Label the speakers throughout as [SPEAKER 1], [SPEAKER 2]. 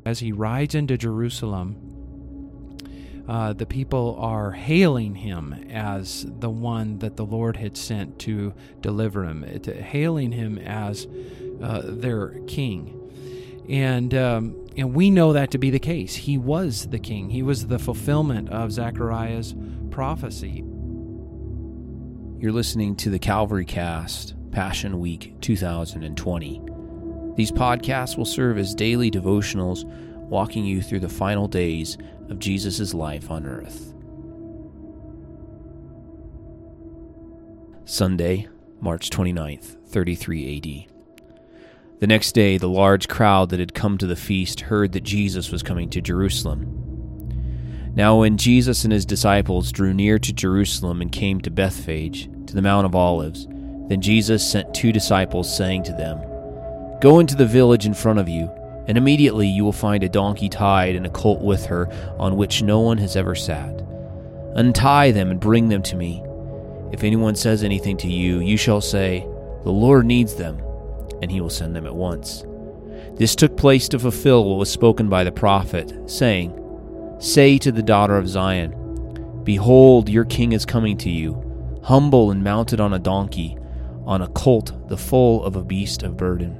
[SPEAKER 1] As he rides into Jerusalem, the people are hailing him as the one that the Lord had sent to deliver him, hailing him as their king. And we know that to be the case. He was the king. He was the fulfillment of Zechariah's prophecy.
[SPEAKER 2] You're listening to the Calvary Cast, Passion Week 2020. These podcasts will serve as daily devotionals, walking you through the final days of Jesus' life on earth. Sunday, March 29th, 33 AD. The next day, the large crowd that had come to the feast heard that Jesus was coming to Jerusalem. Now when Jesus and his disciples drew near to Jerusalem and came to Bethphage, to the Mount of Olives, then Jesus sent 2 disciples, saying to them, "Go into the village in front of you, and immediately you will find a donkey tied and a colt with her, on which no one has ever sat. Untie them and bring them to me. If anyone says anything to you, you shall say, 'The Lord needs them,' and he will send them at once." This took place to fulfill what was spoken by the prophet, saying, "Say to the daughter of Zion, Behold, your king is coming to you, humble and mounted on a donkey, on a colt, the foal of a beast of burden."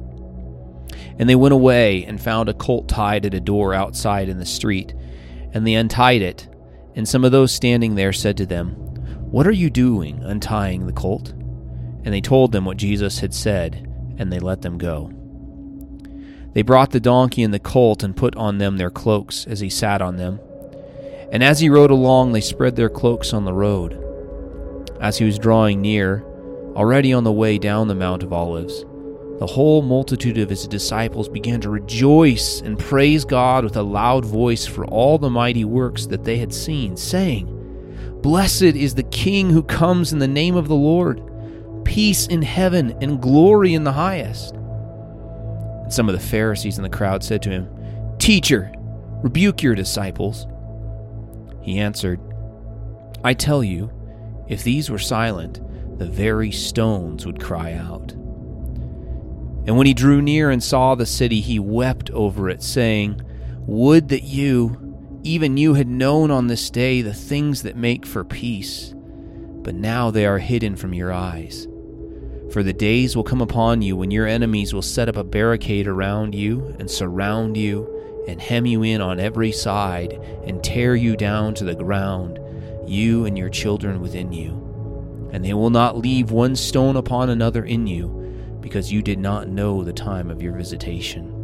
[SPEAKER 2] And they went away and found a colt tied at a door outside in the street, and they untied it. And some of those standing there said to them, "What are you doing, untying the colt?" And they told them what Jesus had said, and they let them go. They brought the donkey and the colt and put on them their cloaks as he sat on them. And as he rode along, they spread their cloaks on the road. As he was drawing near, already on the way down the Mount of Olives, the whole multitude of his disciples began to rejoice and praise God with a loud voice for all the mighty works that they had seen, saying, "Blessed is the King who comes in the name of the Lord. Peace in heaven and glory in the highest." And some of the Pharisees in the crowd said to him, "Teacher, rebuke your disciples." He answered, "I tell you, if these were silent, the very stones would cry out." And when he drew near and saw the city, he wept over it, saying, "Would that you, even you, had known on this day the things that make for peace, but now they are hidden from your eyes. For the days will come upon you when your enemies will set up a barricade around you and surround you and hem you in on every side and tear you down to the ground, you and your children within you. And they will not leave one stone upon another in you, because you did not know the time of your visitation."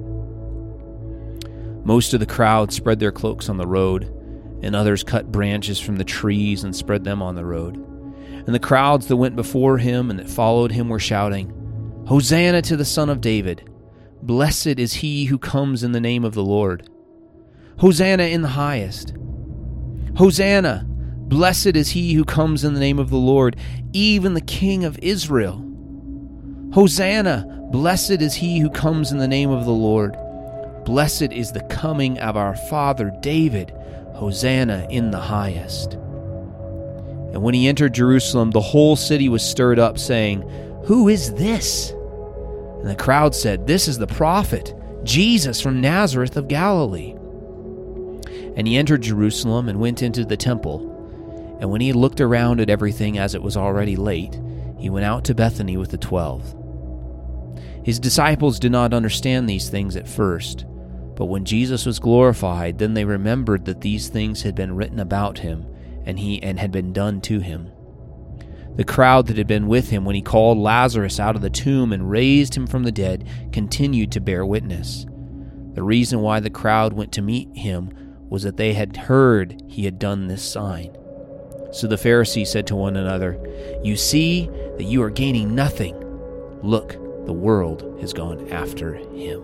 [SPEAKER 2] Most of the crowd spread their cloaks on the road, and others cut branches from the trees and spread them on the road. And the crowds that went before him and that followed him were shouting, "Hosanna to the Son of David! Blessed is he who comes in the name of the Lord! Hosanna in the highest! Hosanna! Blessed is he who comes in the name of the Lord, even the King of Israel! Hosanna! Blessed is he who comes in the name of the Lord! Blessed is the coming of our father David! Hosanna in the highest!" And when he entered Jerusalem, the whole city was stirred up, saying, "Who is this?" And the crowd said, "This is the prophet, Jesus from Nazareth of Galilee." And he entered Jerusalem and went into the temple. And when he looked around at everything as it was already late, he went out to Bethany with the 12. His disciples did not understand these things at first, but when Jesus was glorified, then they remembered that these things had been written about him and had been done to him. The crowd that had been with him when he called Lazarus out of the tomb and raised him from the dead continued to bear witness. The reason why the crowd went to meet him was that they had heard he had done this sign. So the Pharisees said to one another, "You see that you are gaining nothing. Look, the world has gone after him."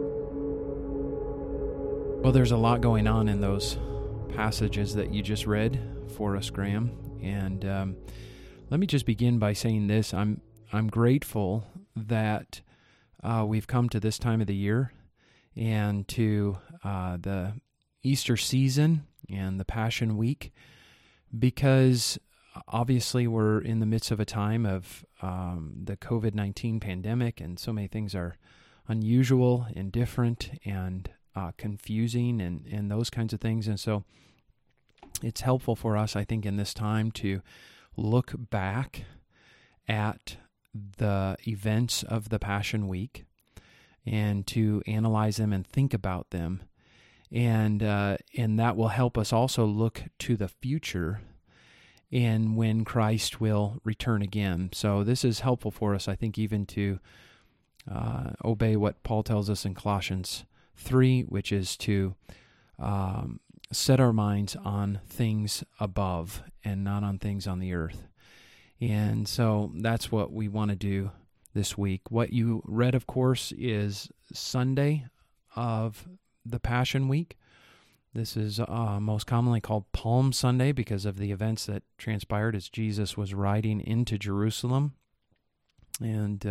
[SPEAKER 1] Well, there's a lot going on in those passages that you just read for us, Graham. And let me just begin by saying this. I'm grateful that we've come to this time of the year and to the Easter season and the Passion Week, because obviously we're in the midst of a time of the COVID-19 pandemic, and so many things are unusual and different, and confusing and those kinds of things. And so it's helpful for us, I think, in this time to look back at the events of the Passion Week and to analyze them and think about them. And that will help us also look to the future and when Christ will return again. So this is helpful for us, I think, even to obey what Paul tells us in Colossians 3, which is to set our minds on things above and not on things on the earth. And so that's what we want to do this week. What you read, of course, is Sunday of the Passion Week. This is most commonly called Palm Sunday because of the events that transpired as Jesus was riding into Jerusalem. And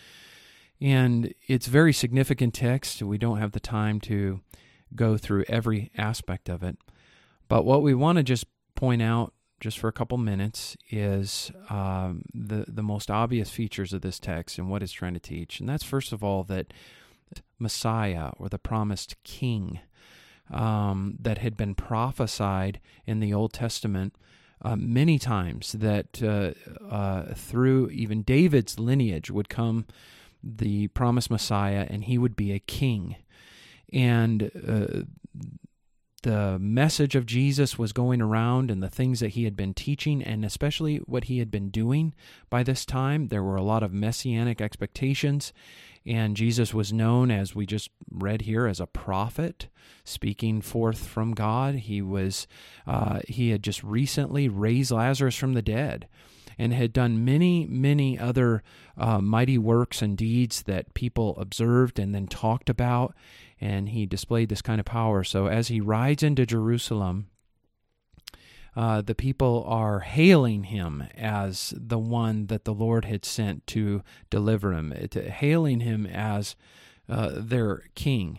[SPEAKER 1] it's very significant text. We don't have the time to go through every aspect of it. But what we want to just point out just for a couple minutes is the most obvious features of this text and what it's trying to teach. And that's, first of all, that Messiah, or the promised king, that had been prophesied in the Old Testament many times, that through even David's lineage would come the promised Messiah, and he would be a king. And the message of Jesus was going around, and the things that he had been teaching, and especially what he had been doing by this time. There were a lot of messianic expectations, and Jesus was known, as we just read here, as a prophet, speaking forth from God. He had just recently raised Lazarus from the dead, and had done many, many other mighty works and deeds that people observed and then talked about, and he displayed this kind of power. So as he rides into Jerusalem, the people are hailing him as the one that the Lord had sent to deliver him, hailing him as their king.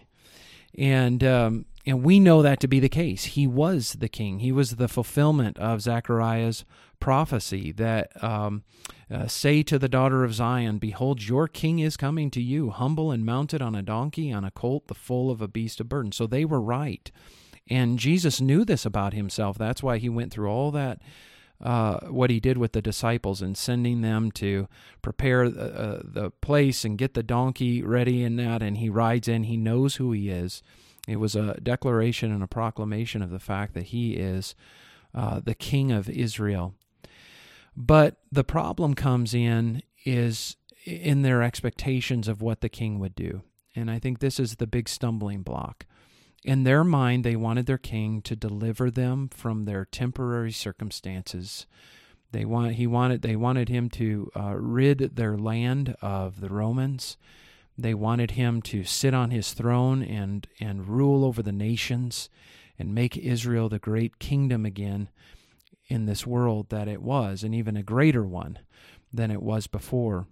[SPEAKER 1] And we know that to be the case. He was the king. He was the fulfillment of Zechariah's prophecy that say to the daughter of Zion, behold, your king is coming to you, humble and mounted on a donkey, on a colt, the foal of a beast of burden. So they were right. And Jesus knew this about himself. That's why he went through all that, what he did with the disciples and sending them to prepare the place and get the donkey ready and that, and he rides in. He knows who he is. It was a declaration and a proclamation of the fact that he is the King of Israel. But the problem comes in their expectations of what the king would do. And I think this is the big stumbling block. In their mind, they wanted their king to deliver them from their temporary circumstances. They wanted him to rid their land of the Romans. They wanted him to sit on his throne and rule over the nations and make Israel the great kingdom again in this world that it was, and even a greater one than it was before.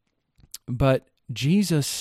[SPEAKER 1] But Jesus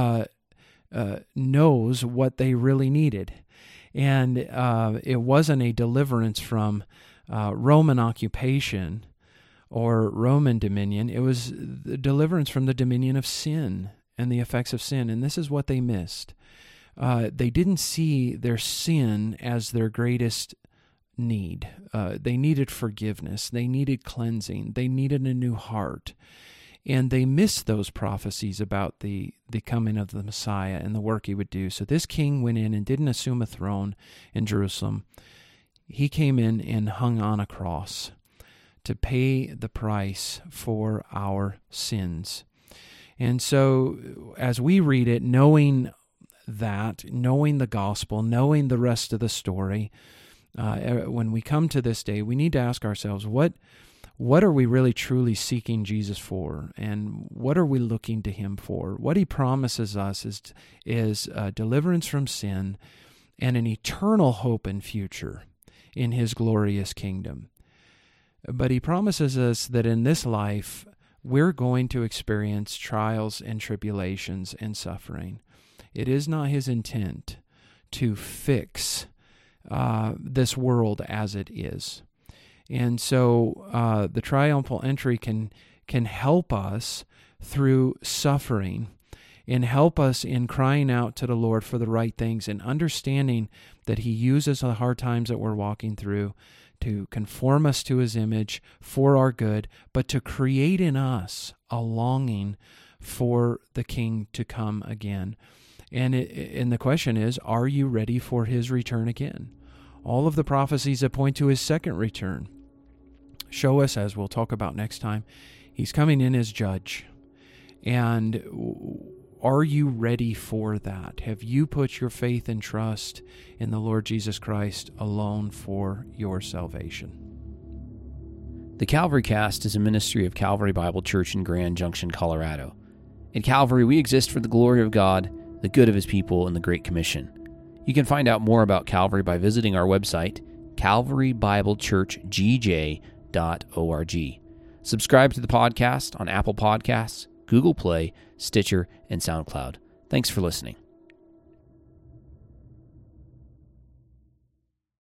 [SPEAKER 1] knows what they really needed. And it wasn't a deliverance from Roman occupation or Roman dominion. It was the deliverance from the dominion of sin and the effects of sin. And this is what they missed. They didn't see their sin as their greatest need. They needed forgiveness. They needed cleansing. They needed a new heart. And they missed those prophecies about the coming of the Messiah and the work he would do. So this king went in and didn't assume a throne in Jerusalem. He came in and hung on a cross to pay the price for our sins. And so as we read it, knowing the gospel, knowing the rest of the story, when we come to this day, we need to ask ourselves, what are we really truly seeking Jesus for? And what are we looking to him for? What he promises us is deliverance from sin and an eternal hope and future in his glorious kingdom. But he promises us that in this life, we're going to experience trials and tribulations and suffering. It is not his intent to fix this world as it is. And so the triumphal entry can help us through suffering and help us in crying out to the Lord for the right things and understanding that He uses the hard times that we're walking through to conform us to His image for our good, but to create in us a longing for the King to come again. And the question is, are you ready for His return again? All of the prophecies that point to His second return show us, as we'll talk about next time, He's coming in as judge. And are you ready for that? Have you put your faith and trust in the Lord Jesus Christ alone for your salvation?
[SPEAKER 2] The Calvary Cast is a ministry of Calvary Bible Church in Grand Junction, Colorado. At Calvary, we exist for the glory of God, the good of His people, and the Great Commission. You can find out more about Calvary by visiting our website, calvarybiblechurchgj.org. Subscribe to the podcast on Apple Podcasts, Google Play, Stitcher, and SoundCloud. Thanks for listening.